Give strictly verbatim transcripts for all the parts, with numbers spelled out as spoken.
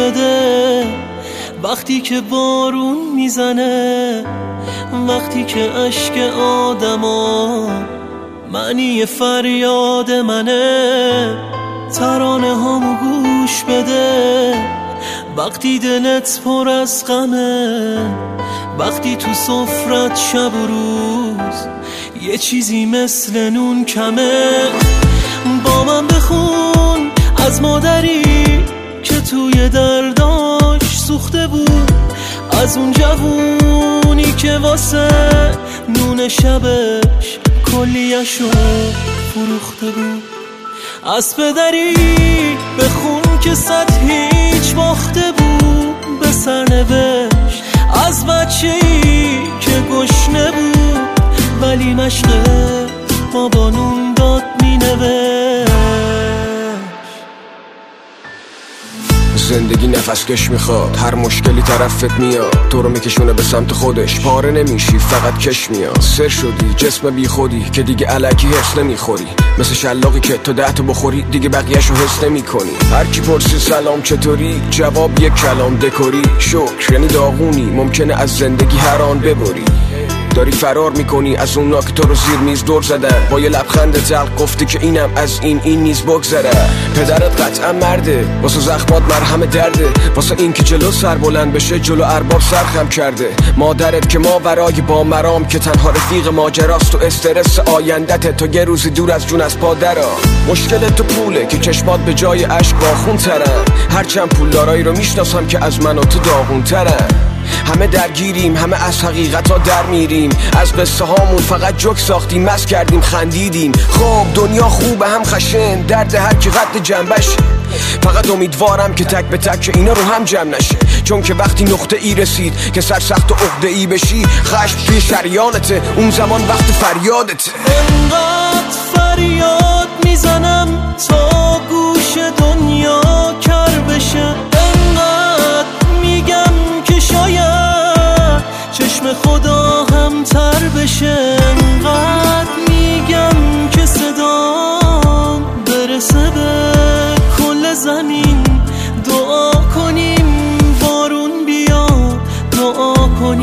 بده. وقتی که بارون میزنه، وقتی که اشک آدما معنی فریاد منه، ترانه هامو گوش بده. وقتی دلت پر از غمه، وقتی تو سفرت شب و روز یه چیزی مثل نون کمه، با من بخون از مادری که توی درداش سوخته بود، از اون جوونی که واسه نون شبش کلیه‌شو فروخته بود، از پدری بخون که صد هیچ باخته بود به سرنوشت، از بچه‌ای که گشنه بود ولی مشق بابا نون داد مینوشت. زندگی نفس کش میخواد، هر مشکلی طرفت میاد، تو رو میکشونه به سمت خودش، پاره نمیشی فقط کش میاد. سر شدی جسم بی خودی که دیگه علکی حس نمیخوری، مثل شلاقی که تو ده تا بخوری دیگه بقیه‌شو حس نمیکنی. هر کی پرسی سلام چطوری، جواب یک کلام دکوری، شکر یعنی داغونی، ممکنه از زندگی هر آن ببری. داری فرار میکنی از اونا که تو رو زیر میز دور زدن، با یه لبخند تلخ گفتی که اینم از این این نیز بگذره. پدرت قطعا مرده، واسه زخمات مرهم درده، واسه این که جلو سر بلند بشه جلو ارباب سرخم کرده. مادرت که ماورای با مرام که تنها رفیق ماجراست، و استرس آیندت تو یه روزی دور از جون از پادرا. مشکل تو پوله که چشمات به جای اشک باخون ترن، هرچند پولدارایی رو میشناسم که از من و تو داغون ترن. همه درگیریم، همه از حقیقت ها در میریم، از قصه هامون فقط جوک ساختیم، مست کردیم خندیدیم. خب دنیا خوبه هم خشن، درد هر کی قد جنبش، فقط امیدوارم که تک به تک اینا رو هم جمع نشه، چون که وقتی نقطه ای رسید که سرسخت و عقده ای بشی، خشم توی شریانته، اون زمان وقت فریادته. انقدر فریاد میزنم تا گوش دنیا کر بشه، انقدر میگم که شاید چشم خدا هم تر بشه، انقدر میگم که صدام برسه به کل زمین. دعا کنیم بارون بیاد، دعا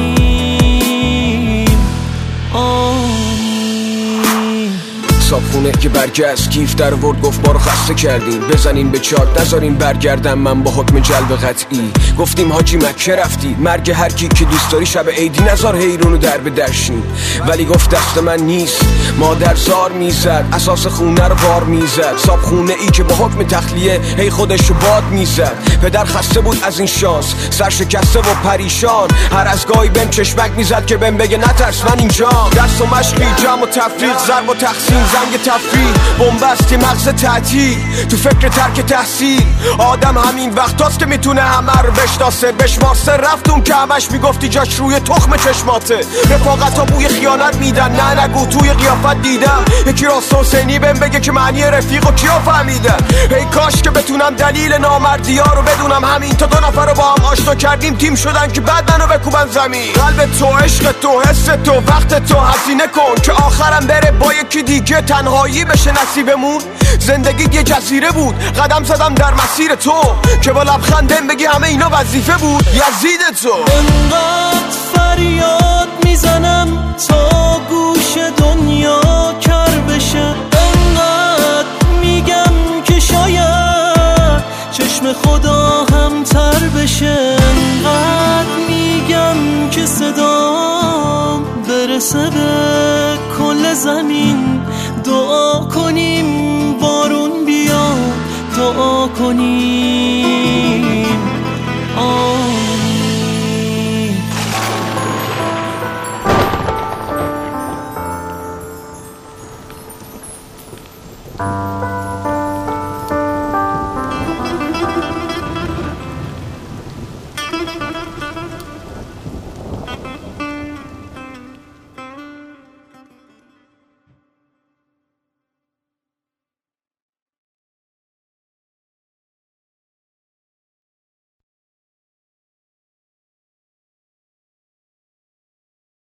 کنیم آمین. صابخونه که برگشت کیف در ورد گفت ما رو خسته کردیم، بزنین به چارت نذارین برگردم من با حکم جلب قطعی. گفتیم حاجی مکه رفتی، مرگ هر کی که دوست داری شب عیدی نذار حیرونو در به درشین. ولی گفت دست من نیست، مادر زار میزد، اساس خونه رو بار میزد. صابخونه ای که با حکم تخلیه هی خودشو باد میزد. پدر خسته بود از این شانس، سر شکسته و پریشان، هر از گاهی بهم چشمک میزد که بهم بگه نترس من اینجا. درس و مشقی، جمع و تفریق، ضرب و تقسیم، زنگ تفریح، بنبستی مغز تعطیل، تو فکر ترک تحصیل. آدم همین وقتاست که میتونه همه رو بشناسه، بشماسه. رفت اون که همش میگفتی جاش روی تخم چشماته. رفاقت ها بوی خیانت میدن، نه نگو توی قیافت دیدم یکی راست حسینی بهم بگه که معنی رفیق و کیا فهمیدن. ای کاش که بتونم دلیل نامردی ها رو بدونم، همین تا دو نفر رو با هم آشنا کردیم تیم شدن که بعد منو بکوبن زمین. قلب تو، عشق تو، حس تو، وقت تو هزینه کن که آخرم بره با یکی دیگه تنهایی بشه نصیبمون. زندگی یه جزیره بود، قدم زدم در مسیر تو که با لبخندم بگی همه اینا وظیفه بود. یزید تو. انقدر فریاد میزنم تا گوش دنیا کر بشه، انقدر میگم که شاید چشم خدا هم تر بشه، انقدر میگم که صدام برسه به کل زمین. دعا کنیم بارون بیاد، دعا کنیم